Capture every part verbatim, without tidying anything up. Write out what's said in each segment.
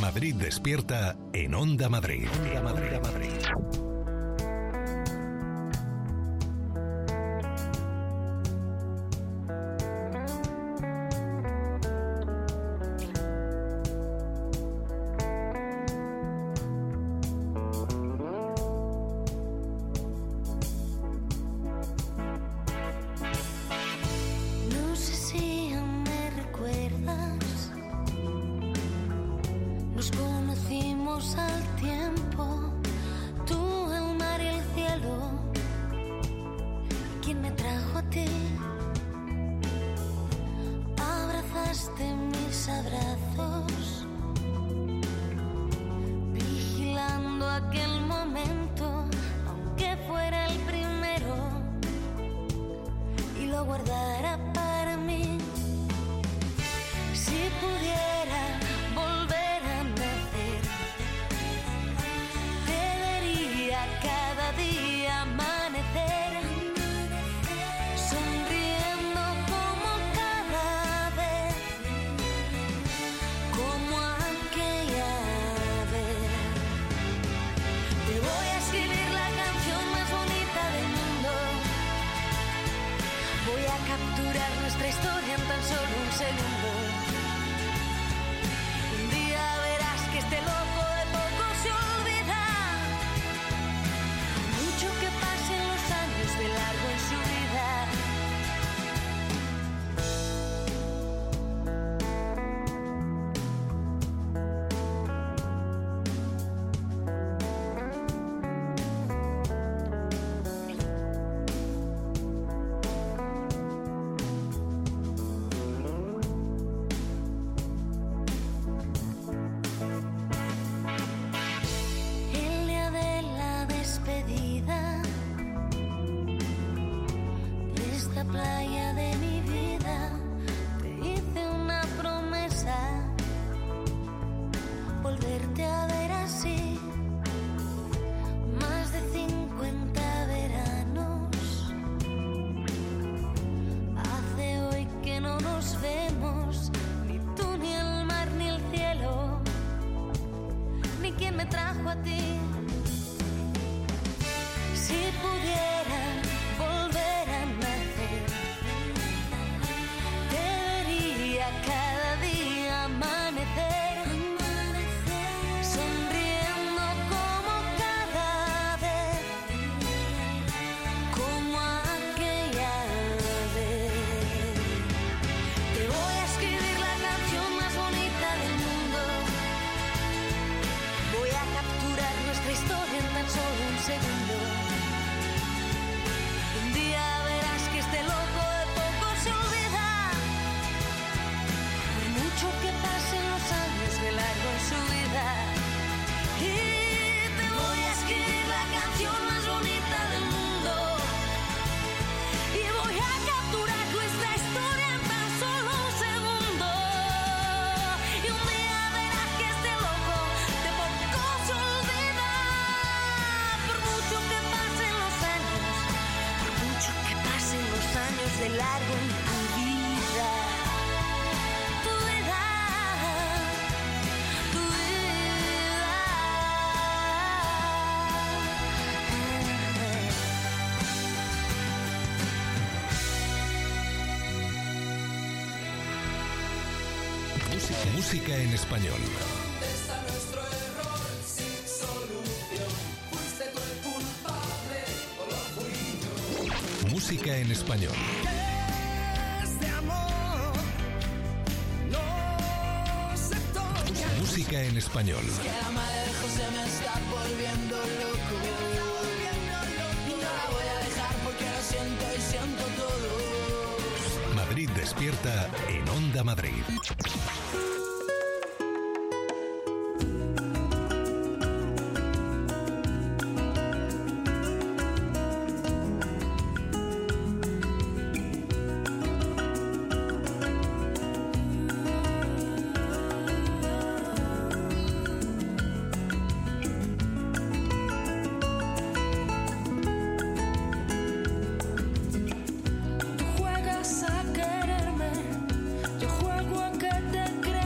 Madrid Despierta en Onda Madrid. Onda Madrid, Onda Madrid. Música en español. ¿Dónde está nuestro error sin solución? ¿Fuiste tú el culpable o lo fui yo? Música en español. Este amor no se toca. Música en español. Que la madre José me está volviendo loco. Y no la voy a dejar porque lo siento y siento todo. Madrid Despierta en Onda Madrid. Juegas a quererme, yo juego a que te creas.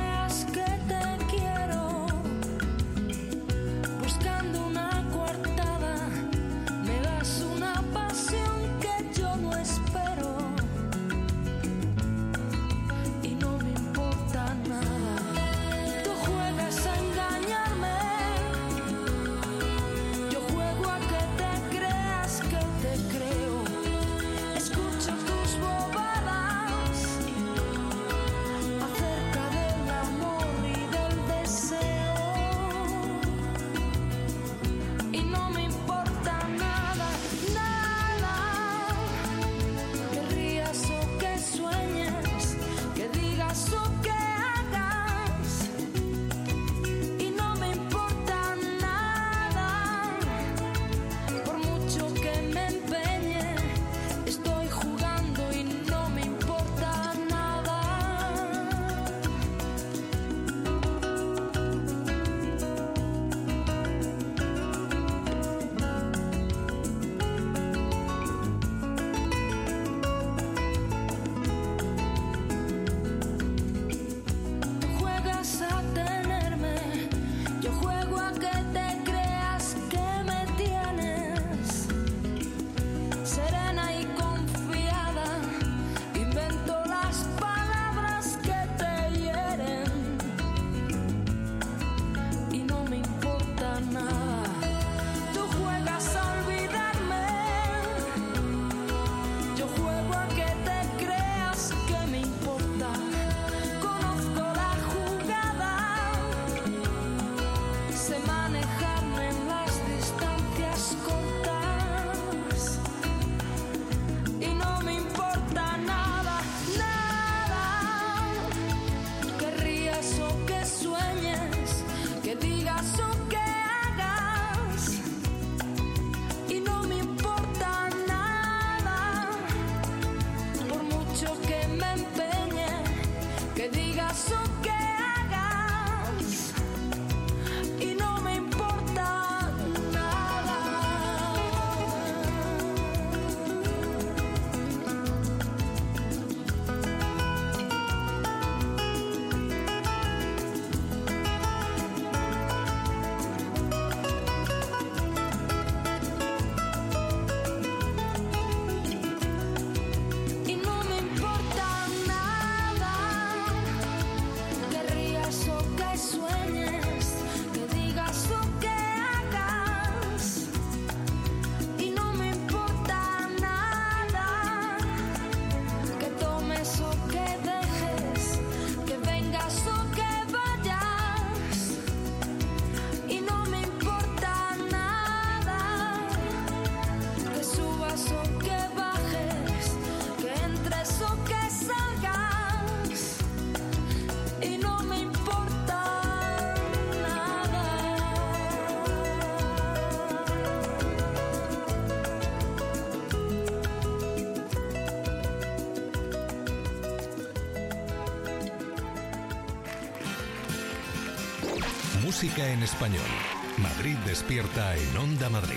Música en español. Madrid despierta en Onda Madrid.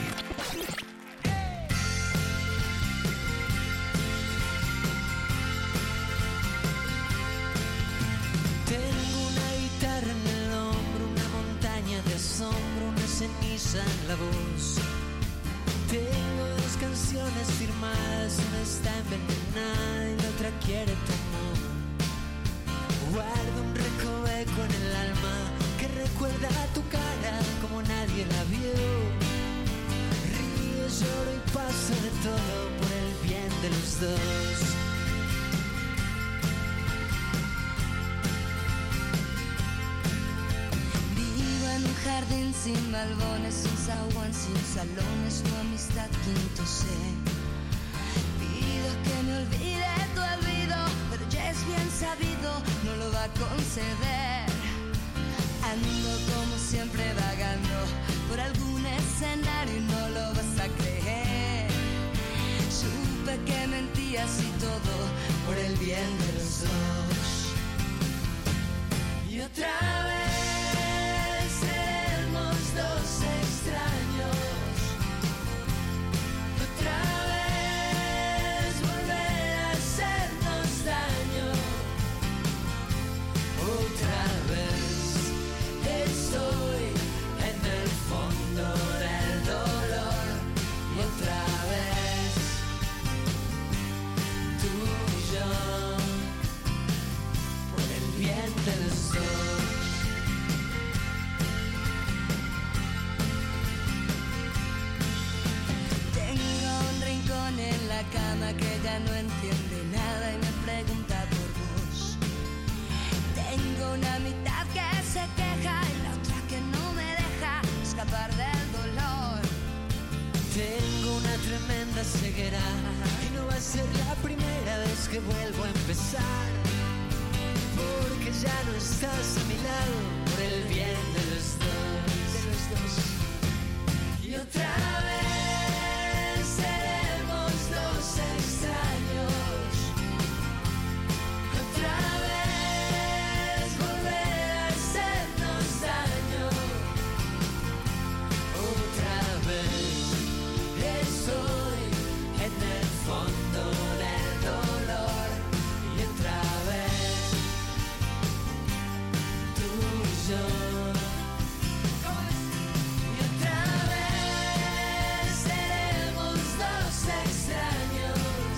Tengo una guitarra en el hombro, una montaña de asombro, una ceniza en la voz. Tengo dos canciones firmadas, una está envenenada y la otra quiere tu amor. Guardo un recoveco en el alma que recuerda tu cara como nadie la vio. Río, lloro y paso de todo por el bien de los dos. Vivo en un jardín sin balcones, sin zaguán, sin salones, tu amistad quinto C. Pido que me olvide tu olvido, pero ya es bien sabido, no lo va a conceder. Ando como siempre vagando por algún escenario y no lo vas a creer. Supe que mentías y todo por el bien de los dos. Y otra vez seremos dos extraños. Otra vez volver a hacernos daño. Otra vez estoy en el fondo del dolor. Y otra vez tú y yo, por el bien de los dos. Tengo un rincón en la cama que ya no entiende nada y me pregunta por vos. Tengo una mitad que se queja y la otra que no me deja escapar del dolor. Tengo una tremenda ceguera y no va a ser la primera vez que vuelvo a empezar, porque ya no estás a mi lado por el bien de los dos, de los dos. Y otra vez seremos dos extraños. Otra vez volver a hacernos daño. Otra vez estoy en el fondo del dolor. Y otra vez tú y yo. Y otra vez seremos dos extraños.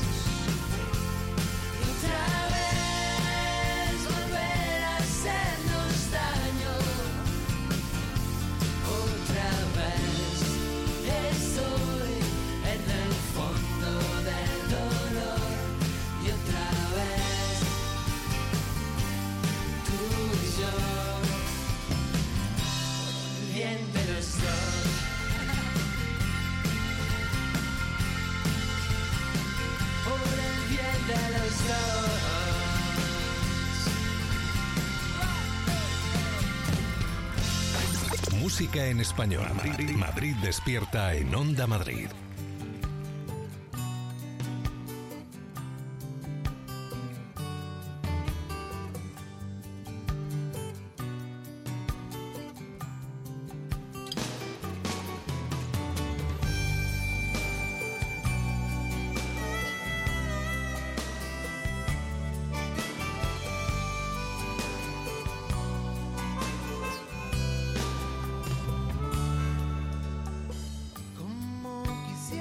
Y otra vez volver a hacernos daño. Otra vez estoy en el fondo del dolor. Y otra vez tú y yo, por el bien de los dos. Por el bien de los dos. Música en español. Madrid, Madrid despierta en Onda Madrid. Como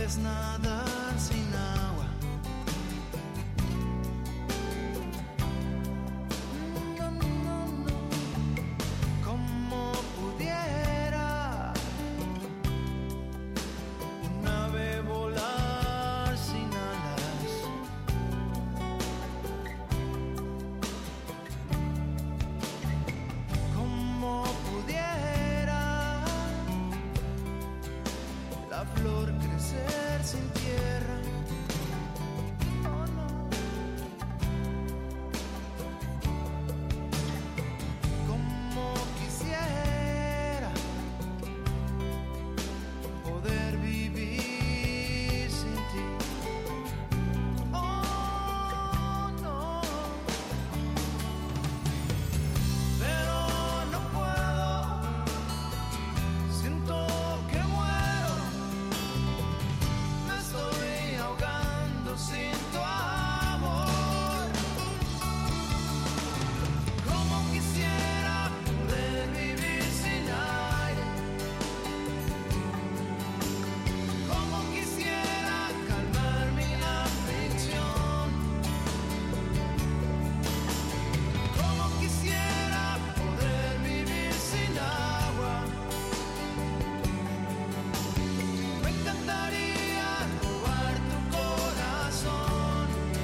es nadar sin agua. No, no, no. Como pudiera un ave volar sin alas. Como pudiera la flor crecer sin tierra. Oh no. Como quisiera poder vivir sin ti. Oh no. Pero no puedo. Siento que muero. Me estoy ahogando sin tu amor. Como quisiera poder vivir sin aire. Como quisiera calmar mi aflicción. Como quisiera poder vivir sin agua. Me encantaría robar tu corazón.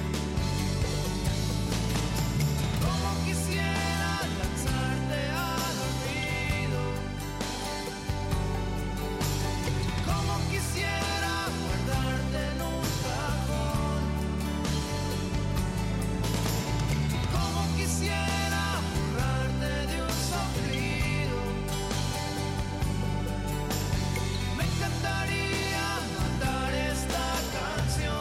Como quisiera lanzarte al olvido. Como quisiera guardarte en un cajón. Como quisiera borrarte de un soplido. Me encantaría matar esta canción.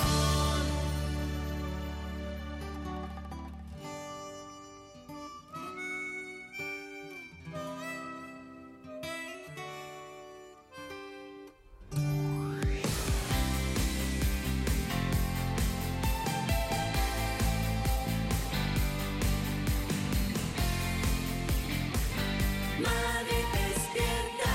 Madrid despierta.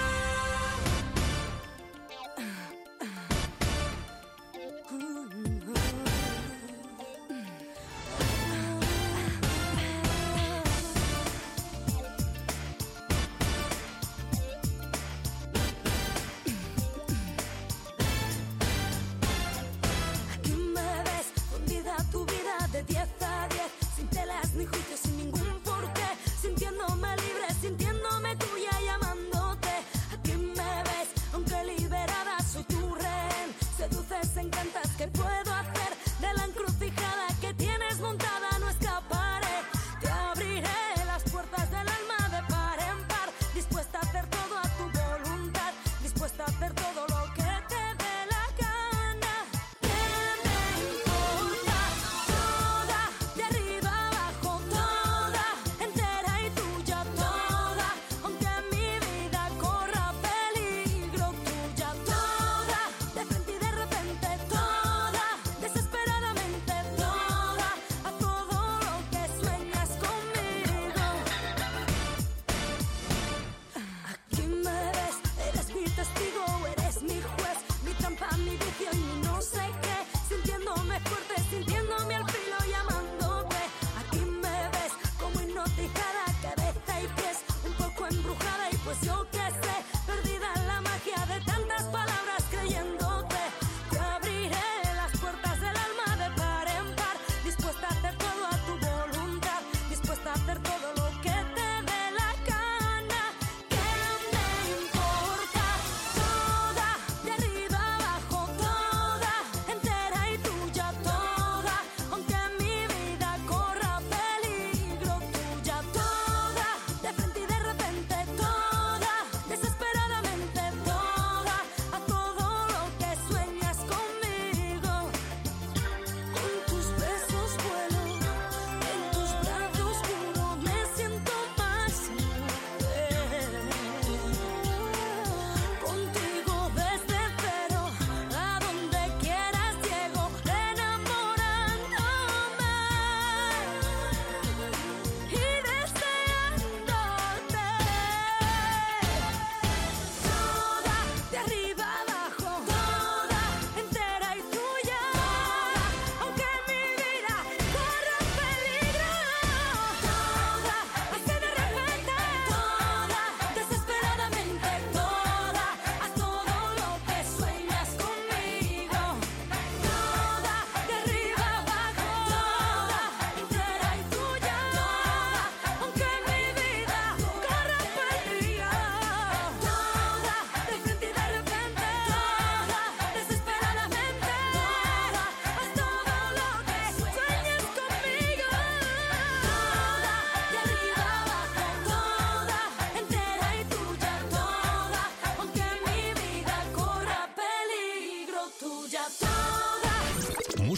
Aquí me ves, hundida tu vida de diez a diez, sin telas ni juicios, sin ningún porqué, sintiéndome libre, sintiéndome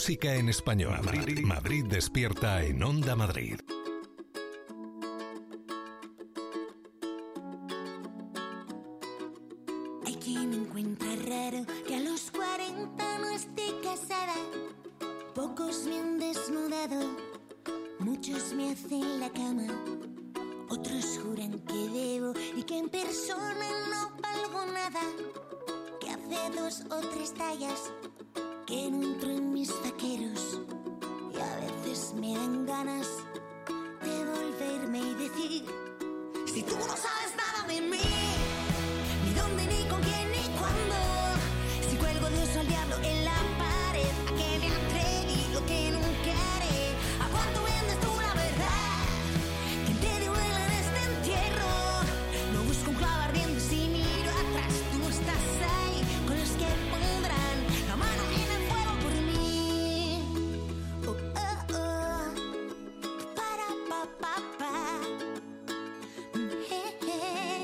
Música en español. Madrid, Madrid despierta en Onda Madrid. Hay quien encuentra raro que a los cuarenta no esté casada. Pocos me han desnudado, muchos me hacen la cama. Otros juran que debo y que en persona no valgo nada. Que hace dos o tres tallas que no entro en mis vaqueros. Y a veces me dan ganas de volverme y decir: si tú no sabes nada de mí, ni dónde, ni con quién, ni cuándo. Si cuelgo de oso al diablo en la pared, a que me atreví lo que nunca haré. ¿A cuánto vendes tú la verdad? ¿Quién te dio vela en este entierro? No busco un clavo ardiendo si miro atrás. Tú no estás ahí con los que pondrán la mano en el fuego por mí. Oh, oh, oh. Para, pa, pa, pa. Eh, eh.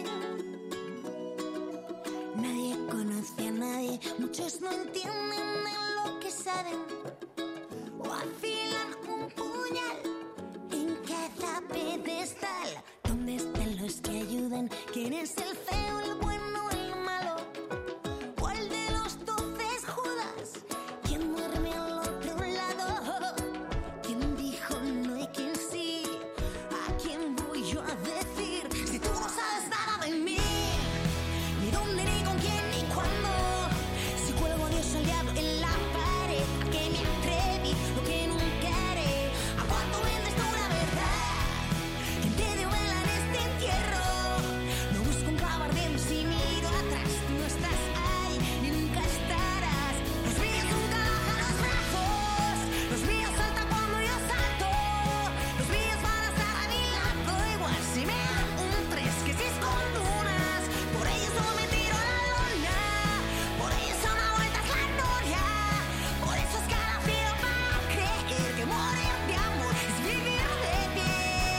Nadie conoce a nadie, muchos no entienden en lo que saben. O afilan un puñal en cada pedestal. ¿Dónde están los que ayudan? ¿Quién es el feo, el bueno, el malo? ¿Cuál de los doce es Judas? ¿Quién duerme al otro lado? ¿Quién dijo no y quién sí? ¿A quién voy yo a decir? Si tú no sabes nada de mí, ni dónde, ni con quién, ni cuándo. Si cuelgo a Dios al diablo en la pared, ¿a qué me atreví? Lo que nunca haré. ¿A cuánto vendes tú la verdad? ¿Quién te dio vela en este entierro? No busco un clavo ardiendo si miro atrás. Tú no estás ahí, ni nunca estarás. Los míos nunca bajan los brazos. Los míos saltan cuando yo salto. Los míos van a estar a mi lado igual si me dan un tres que si escondo unas. Por ellos no me tiro a la lona. Por ellos son a vueltas la gloria. Por eso es calafrío para creer que morir de amor es vivir de pie.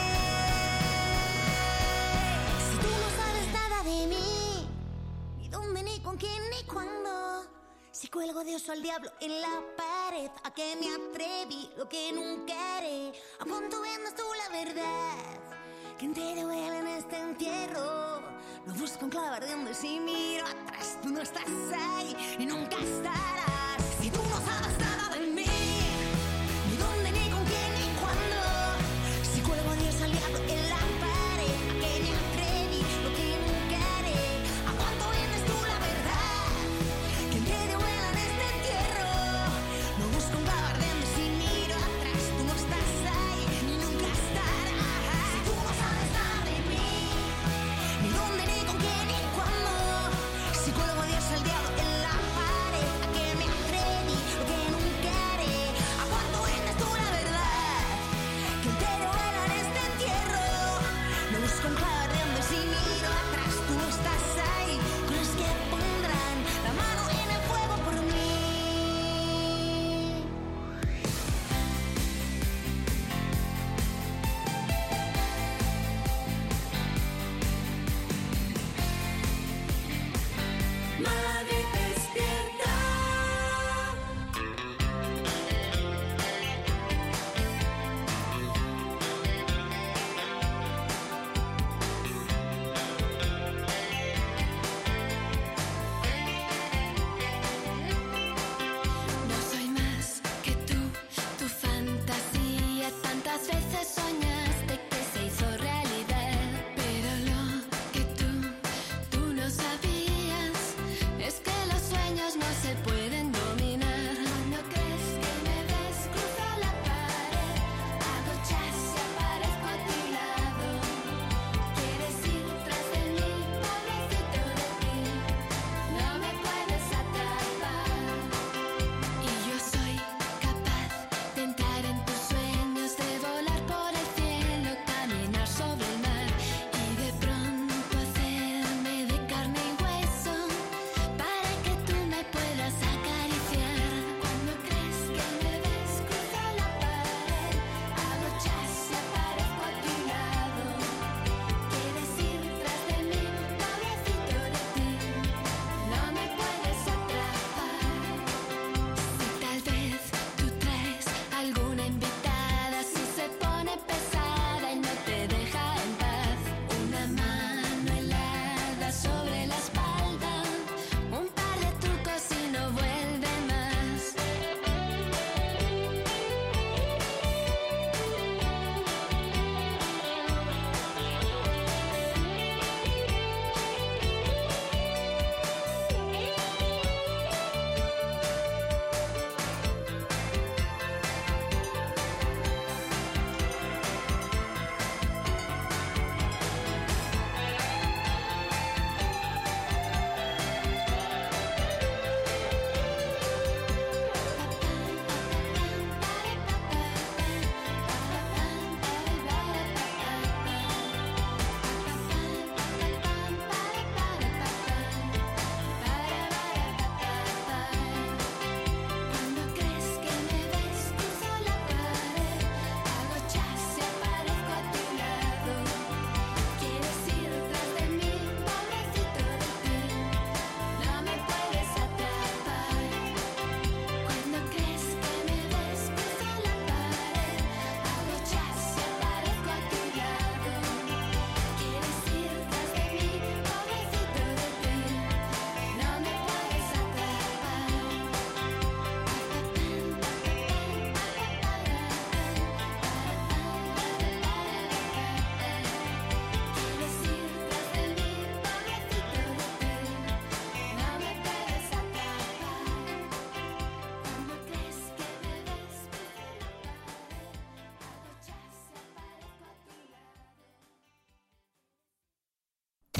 Si tú no sabes nada de mí, ni dónde, ni con quién, ni cuándo. Si cuelgo de oso al diablo en la pared, ¿a qué me atreví? Lo que nunca haré. ¿A cuánto vendes tú la verdad? ¿Quién te dio vela en este entierro? No busco un clavo ardiendo y si miro atrás. Tú no estás ahí y nunca estarás. Si tú no sabes nada de mí, ni dónde, ni con quién, ni cuándo. Si cuelgo a Dios al diablo en la pared, ¿a qué me atreví? Lo que nunca haré. ¿A cuánto vendes tú la verdad? ¿Quién te dio vela en este entierro? No busco un clavo ardiendo si miro atrás. Tú no estás ahí ni nunca estarás. Si tú no sabes nada de mí, ni dónde, ni con quién, ni cuándo. Si cuelgo a Dios al diablo en la pared, ¿a qué me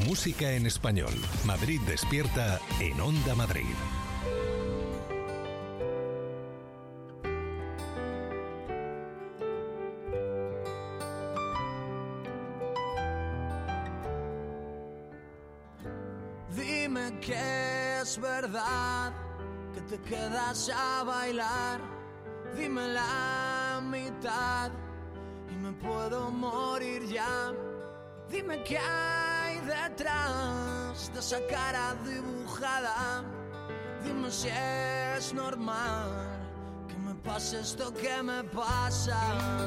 música en español. Madrid despierta en Onda Madrid. Dime que es verdad que te quedas a bailar. Dime la mitad y me puedo morir ya. Dime qué hay detrás de esa cara dibujada. Dime si es normal que me pase esto que me pasa.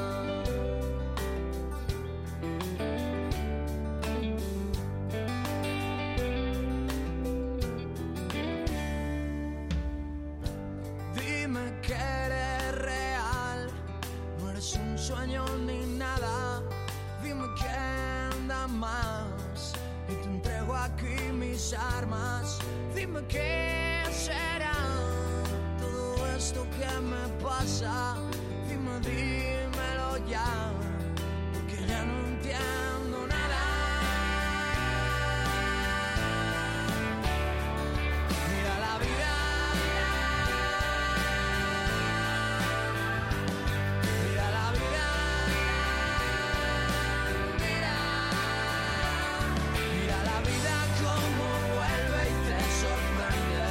Dime que eres real, no eres un sueño ni nada. Dime que anda más y te entrego aquí mis armas. Dime qué será todo esto que me pasa. Dime, dímelo ya, porque ya no entiendo nada. Mira la vida. Mira la vida. Mira. Mira la vida como vuelve y te sorprende.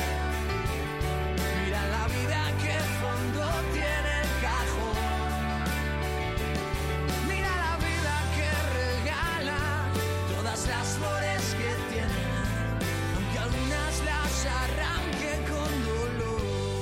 Mira la vida que fondo tiene el cajón. Mira la vida que regala todas las flores que tiene, aunque algunas las arranque con dolor.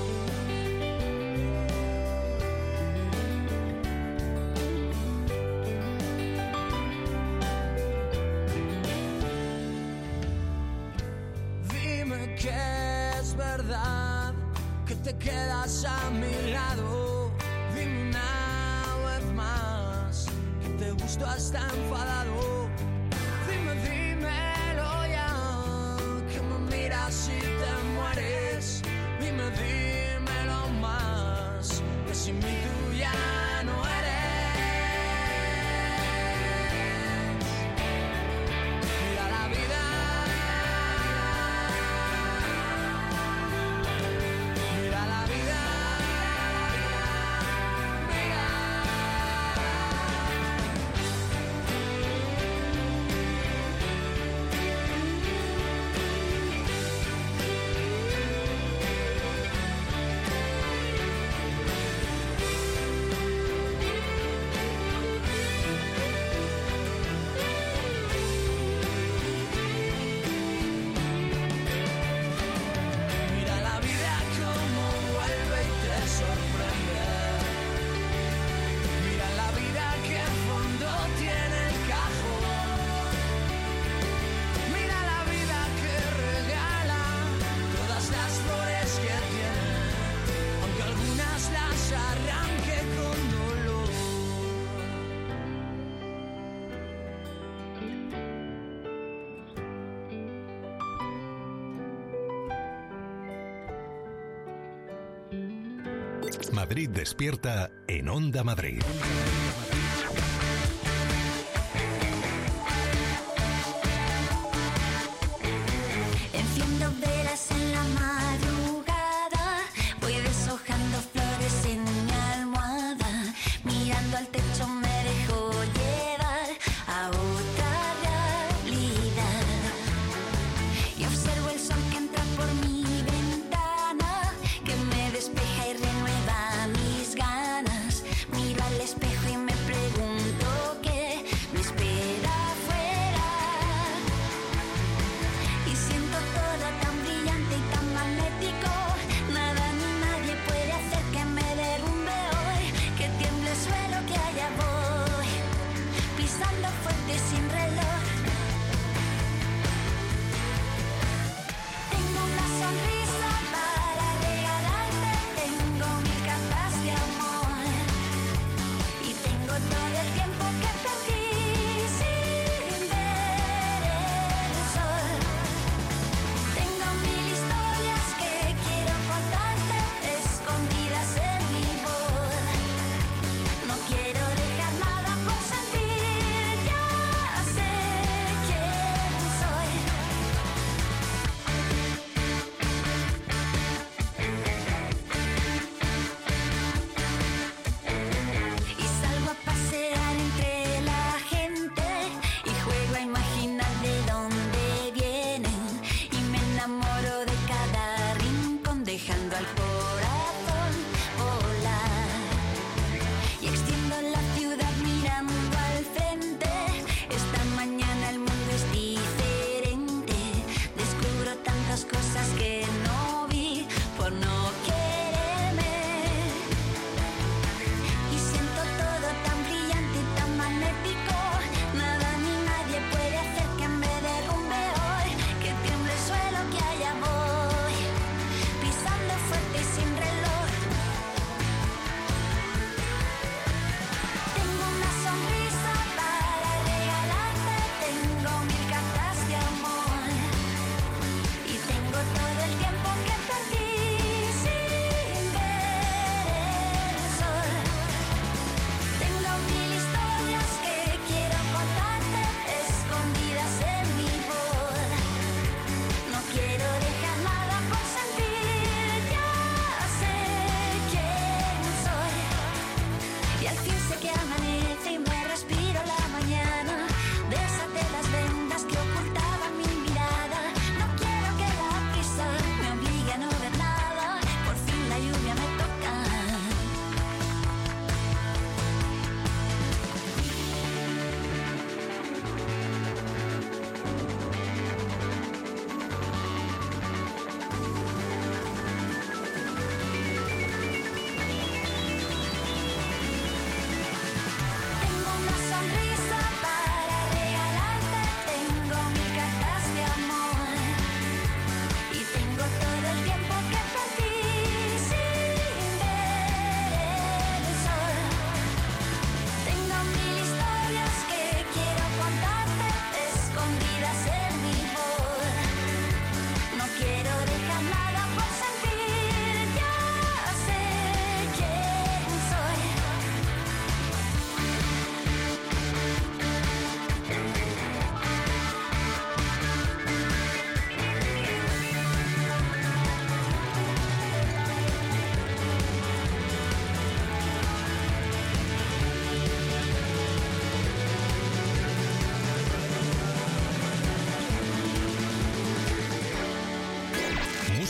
Dime que es verdad que te quedas a mi lado. Dime una vez más que te gusto hasta enfadado. Dime, dímelo ya, que me miras y te mueres. Dime, dímelo más, que sin mí tú ya no eres. Mira la vida. Mira la vida. Mira. Mira la vida como vuelve y te sorprende. Mira la vida que en fondo tiene el cajón. Mira la vida que regala todas las flores que tiene, aunque algunas las arranque con dolor. Madrid despierta en Onda Madrid. Enciendo velas en la madrugada, voy deshojando flores en mi almohada, mirando al techo me dejo llevar a otra realidad. Y observo el sol que entra por mi ventana, que me despeja y renueva mis ganas. Miro al espejo y me pregunto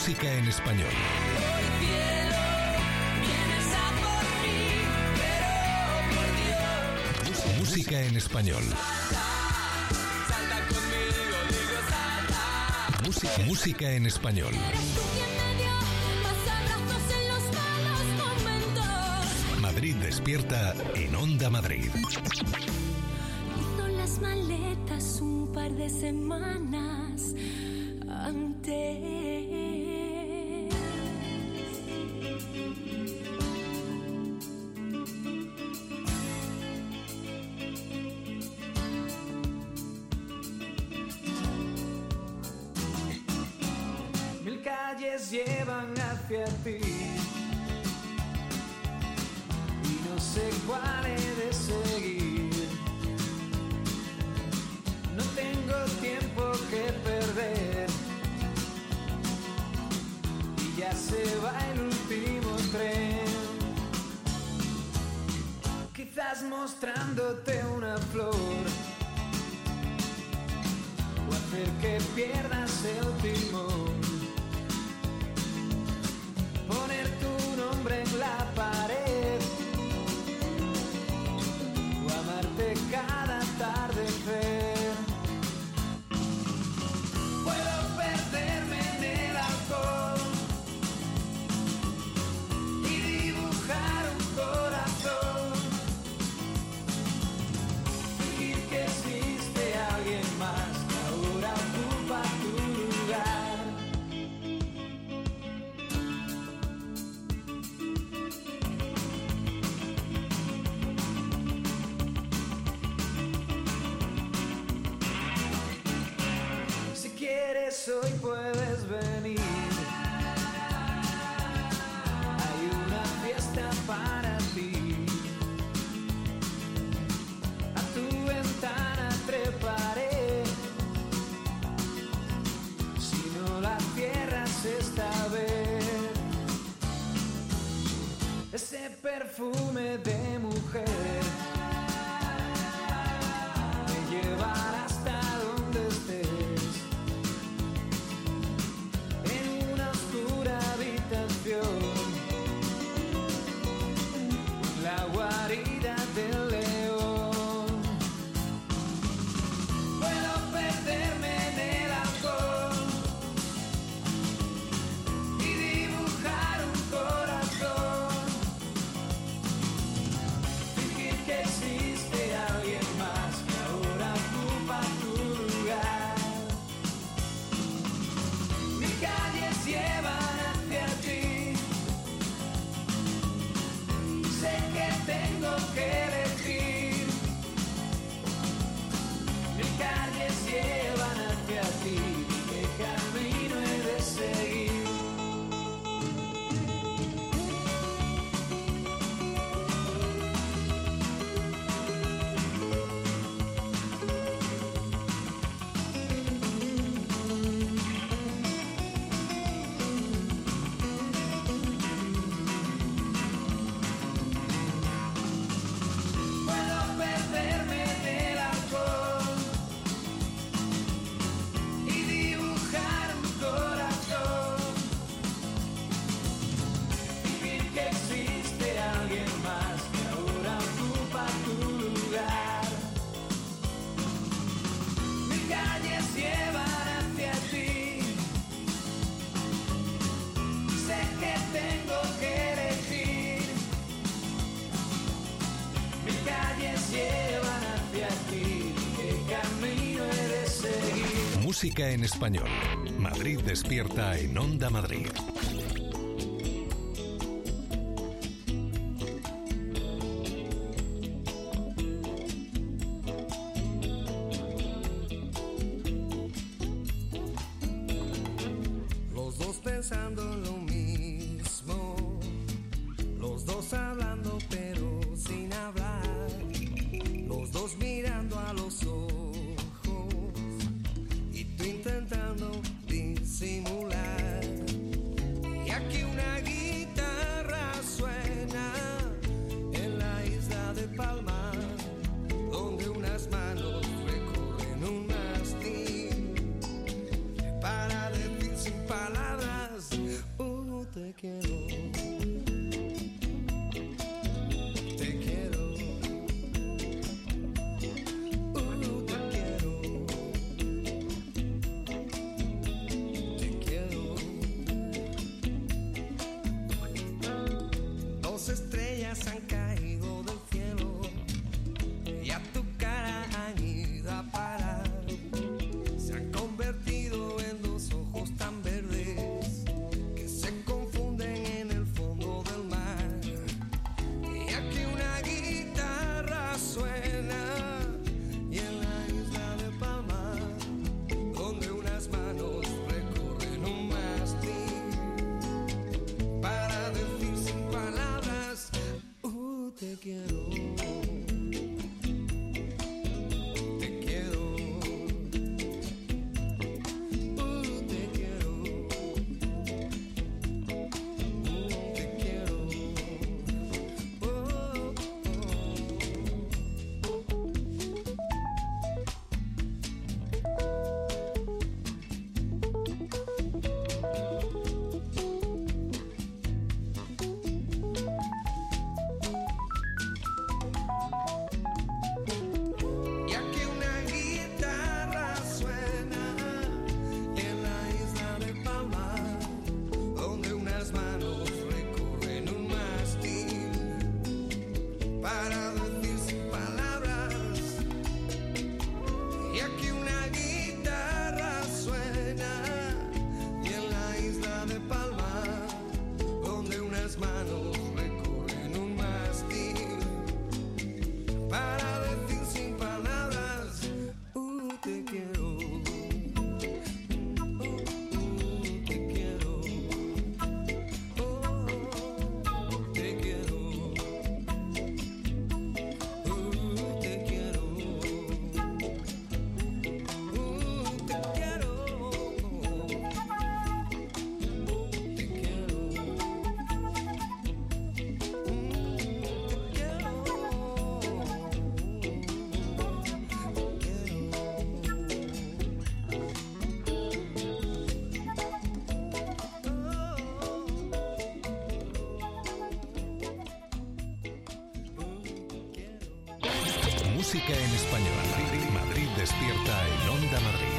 Música en español. Hoy cielo, vienes a por mí, pero por Dios. Música en español. Salta, salta conmigo, digo salta. Música, música en español. Eres tú quien me dio más abrazos en los malos momentos. Madrid despierta en Onda Madrid. Hizo las maletas un par de semanas antes. Mil calles llevan hacia ti y no sé cuál he de seguir. No tengo tiempo que perder y ya se va el último tren. Quizás mostrándote una flor o hacer que pierdas el timón. Poner tu nombre en la pared o amarte cada atardecer. Puedo perderme en el alcohol y dibujar un corazón, fingir que existe alguien más que ahora ocupa tu lugar. Si quieres hoy puedes venir. Hay una fiesta para ti. A tu ventana treparé. Si no la cierras esta vez. Ese perfume de mujer me llevará hasta donde estés. En una oscura habitación, la guarida del león. Puedo perderme en el alcohol y dibujar un corazón, fingir que existe alguien más que ahora ocupa tu lugar. Mis calles llevan hacia ti. Sé que tengo que elegir. Mis calles llevan hacia ti. ¿Qué camino he de seguir? Puedo perderme en el alcohol y dibujar un corazón, fingir que existe alguien más que ahora ocupa tu lugar. Mis calles llevan hacia ti. Sé que tengo que elegir. Mis calles llevan hacia ti. ¿Qué camino he de seguir? Música en español. Madrid despierta en Onda Madrid. Los dos pensando en lo mismo, los dos hablando pero sin hablar, los dos mirando a los ojos y tú intentando disimular. Y aquí una guitarra suena en la isla de Palma, donde unas manos recorren un mastín para decir sin palabras música en español. Madrid, Madrid despierta en Onda Madrid.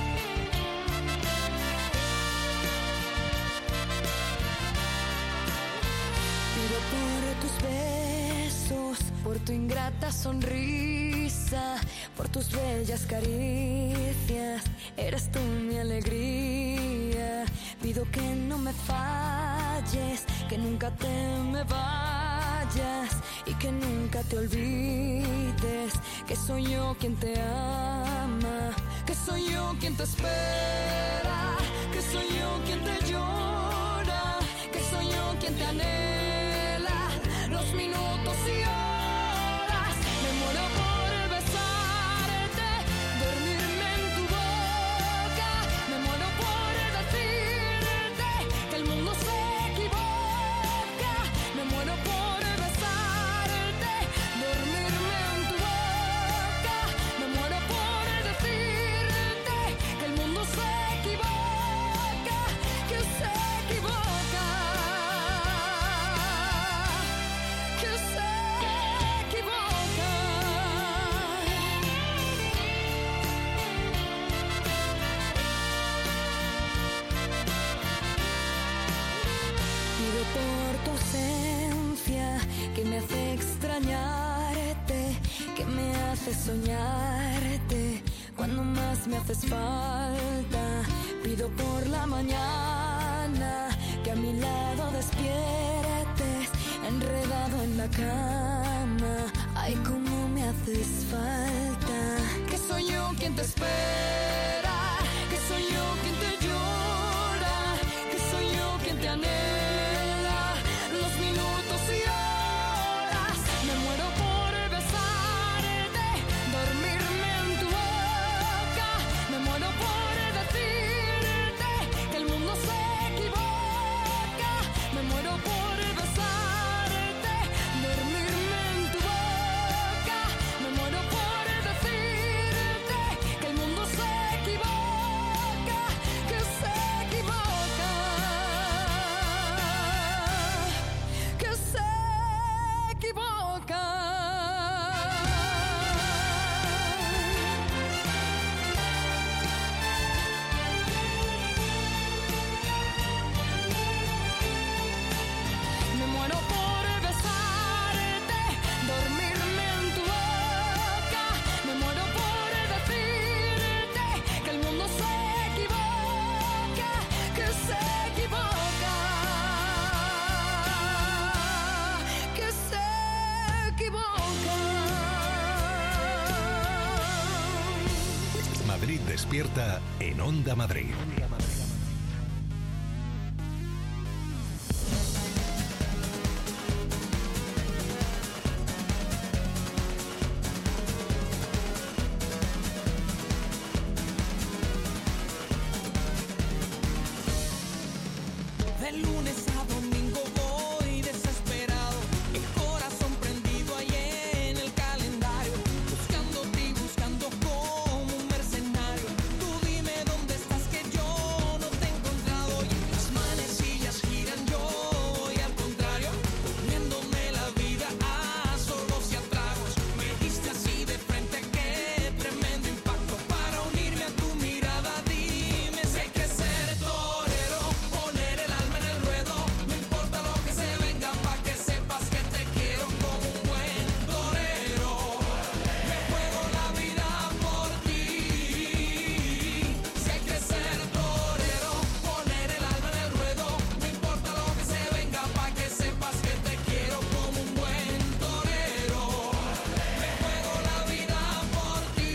Pido por tus besos, por tu ingrata sonrisa, por tus bellas caricias, eres tú mi alegría. Pido que no me falles, que nunca te me vayas y que nunca te olvides que soy yo quien te ama, que soy yo quien te espera, que soy yo quien te llora, que soy yo quien te anhela los minutos y horas. Me muero por besarte, dormirme en tu boca, me muero por decirte que el mundo se equivoca, me muero por besarte, dormirme en tu boca, me muero por decirte que el mundo se equivoca, que se equivoca, que se equivoca. Pido por tu ausencia, que me hace extrañarte, que me hace soñarte cuando más me haces falta. Pido por la mañana, que a mi lado despiertes, enredado en la cama. Ay, cómo me haces falta. Que soy yo quien te espera, que soy yo quien te llora, que soy yo quien te anhela los minutos y horas. Me muero por besarte, dormirme en tu boca, me muero por decirte que el mundo se equivoca, me muero por besarte, dormirme en tu boca, me muero por decirte que el mundo se equivoca, que se equivoca, que se equivoca. Me muero por besarte, dormirme en tu boca, me muero por decirte que el mundo se equivoca, que se equivoca, que se equivoca. Madrid despierta en Onda Madrid. De lunes a domingo voy desesperado, el corazón prendido ahí en el calendario, buscándote y buscando como un mercenario. Tú dime dónde estás que yo no te he encontrado, y las manecillas giran, yo voy al contrario, poniéndome la vida a solos y a tragos. Me diste así de frente, qué tremendo impacto para unirme a tu mirada. Dime si hay que ser torero, poner el alma en el ruedo, no importa lo que se venga, pa' que sepas que te quiero como un buen torero. Me juego la vida por ti. Si hay que ser torero, poner el alma en el ruedo, no importa lo que se venga, pa' que sepas que te quiero como un buen torero. Me juego la vida por ti.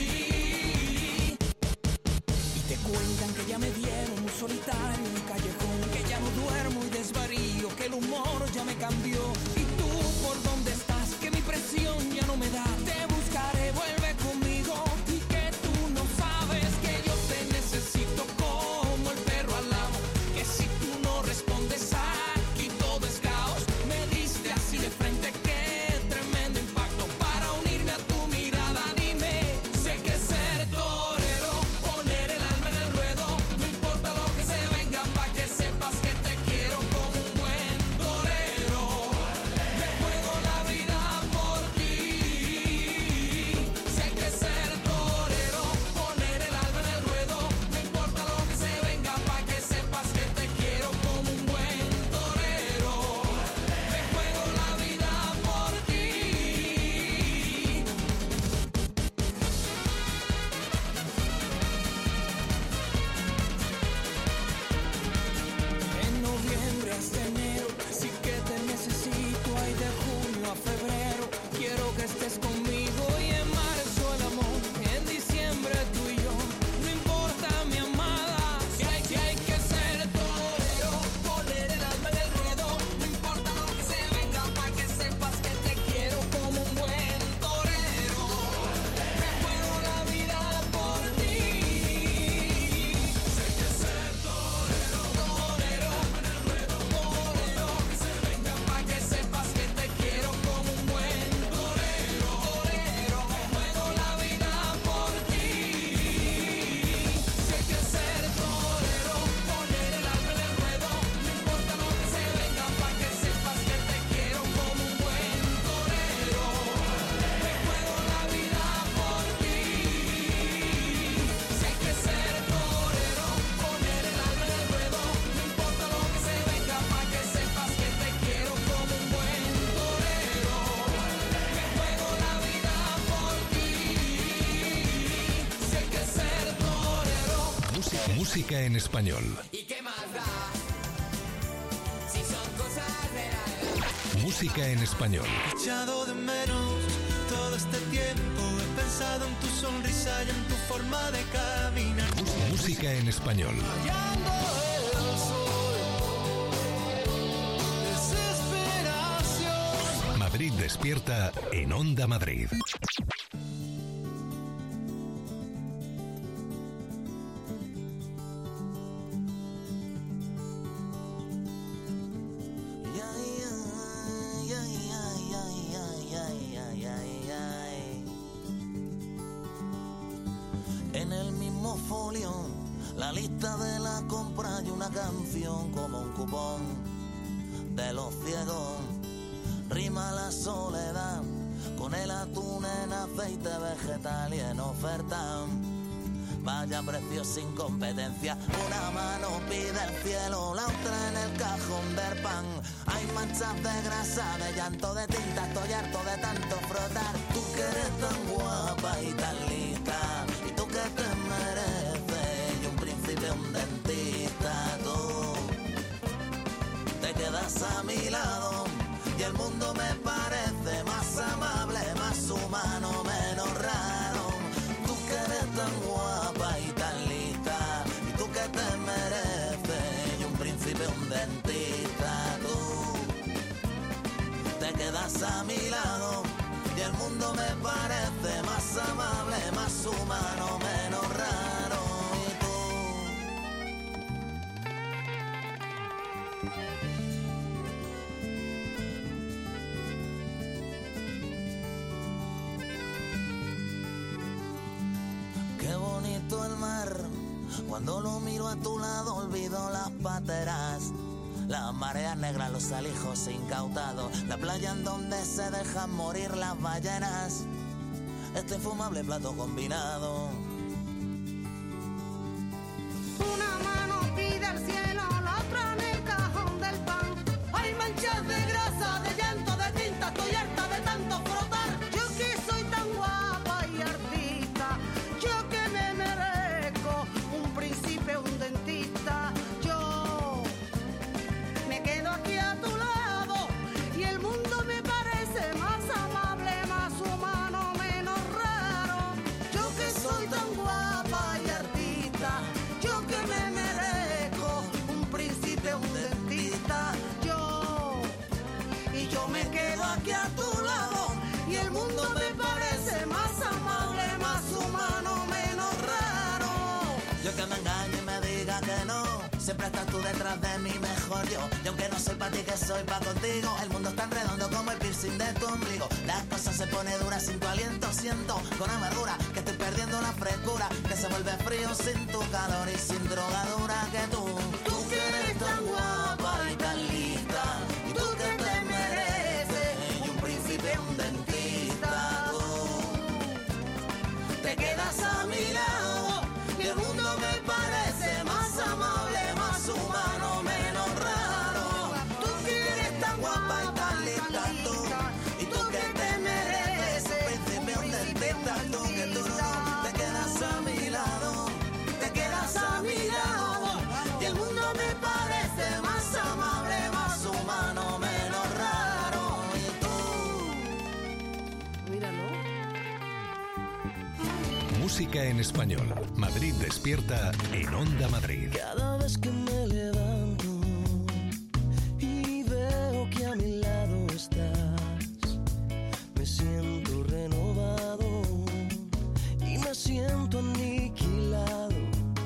Y te cuentan que ya me vieron muy solitario en un callejón, que ya no duermo y desvarío, que el humor ya me cambió. ¿Y tú por dónde estás? Que mi presión ya no me da. Te buscaré, vuelve conmigo. Y que tú no sabes que yo te necesito como el perro al amo, que si tú no respondes aquí todo es caos. Me diste así de frente, qué tremendo impacto para unirme a tu mirada. Dime, sé que ser torero, poner el alma en el ruedo, no importa lo que se venga, pa' que sepas que te quiero como un buen torero. Música en español. ¿Y qué más da? Si son cosas de la... Música en español. He echado de menos todo este tiempo. He pensado en tu sonrisa y en tu forma de caminar. Música en español. Rayando el sol. Desesperación. Madrid despierta en Onda Madrid. En el mismo folio, la lista de la compra y una canción como un cupón de los ciegos. Rima la soledad con el atún en aceite vegetal y en oferta. Vaya precio sin competencia. Una mano pide el cielo, la otra en el cajón del pan. Hay manchas de grasa, de llanto, de tinta. Estoy harto de tanto frotar. Tú que eres tan guapa y tan lista, y tú que te mereces, y un príncipe, un dentista. Tú te quedas a mi lado y el mundo me parece más amable, más humano, menos raro. Tú que eres tan guapa y tan lista, y tú que te mereces, y un príncipe, un dentista. Tú te quedas a mi lado y el mundo me parece más amable, más humano, menos raro. Y tú qué bonito el mar, cuando lo miro a tu lado olvido las pateras, las mareas negras, los alijos incautados, la playa en donde se dejan morir las ballenas, este infumable plato combinado. Una mano pide al cielo, la otra en el cajón del pan. Hay manchas de grasa, de llanto, de tinta, estoy harta de tanto frotar. Yo que soy tan guapa y artista, yo que me merezco un príncipe, un dentista. Yo me quedo aquí a tu lado y el mundo me parece más amable, más humano, menos raro. Yo que soy tan guapa y artista, yo que me merezco un príncipe, un dentista. Yo, y yo me quedo aquí a tu lado y el mundo me parece más amable, más humano, menos raro. Yo que me engaño y me diga que no, siempre estás tú detrás de mí, mejor yo. Y aunque no soy para ti, que soy para contigo. El mundo es tan redondo como el piercing de tu ombligo. Las cosas se pone duras sin tu aliento. Siento con amargura que estoy perdiendo la frescura, que se vuelve frío sin tu calor y sin drogadura. Que tú, tú que eres tan guapa y tan lista, y tú que te mereces, y un príncipe, un dentista. Tú te quedas a mi lado y el mundo me parece más amable, más humano, menos raro. Tú que eres tan guapa y tan lista, tú, y tú que te mereces, príncipe, un dentista. Tú que tú no te quedas a mi lado, te quedas a mi lado, y el mundo me parece más amable, más humano, menos raro. Y tú, Mira, ¿no? Música en español. Madrid despierta en Onda Madrid. Cada vez que me levanto y veo que a mi lado estás, me siento renovado y me siento aniquilado,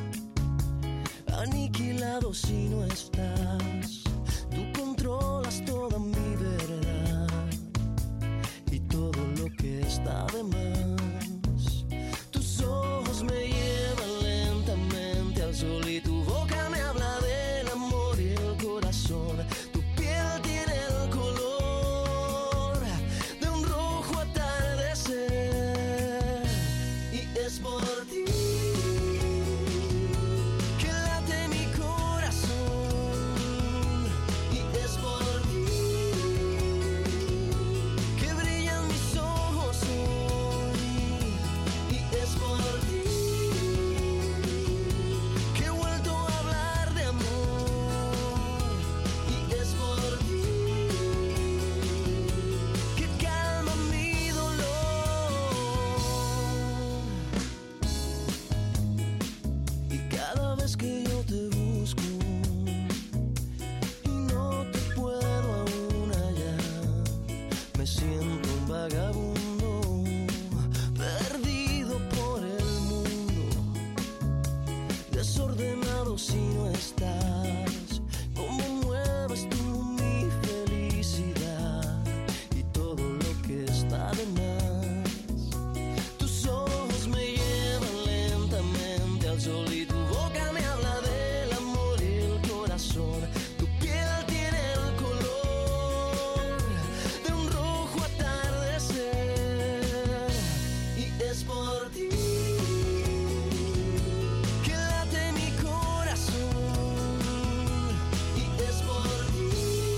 aniquilado si no estás. Tú controlas toda mi verdad y todo lo que está de más. Tus ojos me llevan lentamente al sol y tu boca me habla del amor y el corazón. Tu piel tiene el color de un rojo atardecer y es por ti que late mi corazón. boca me habla del amor y el corazón. Tu piel tiene el color de un rojo atardecer. Y es por ti que late mi corazón. Y es por ti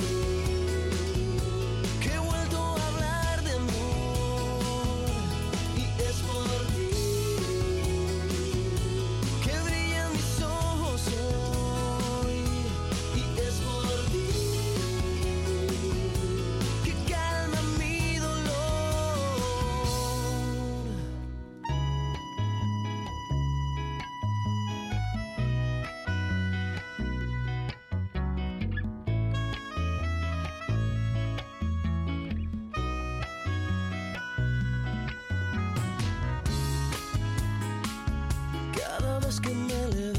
que he vuelto a hablar de amor. Y es por ti que brillan mis ojos hoy. Y es por ti que calma mi dolor. Cada vez que me levanto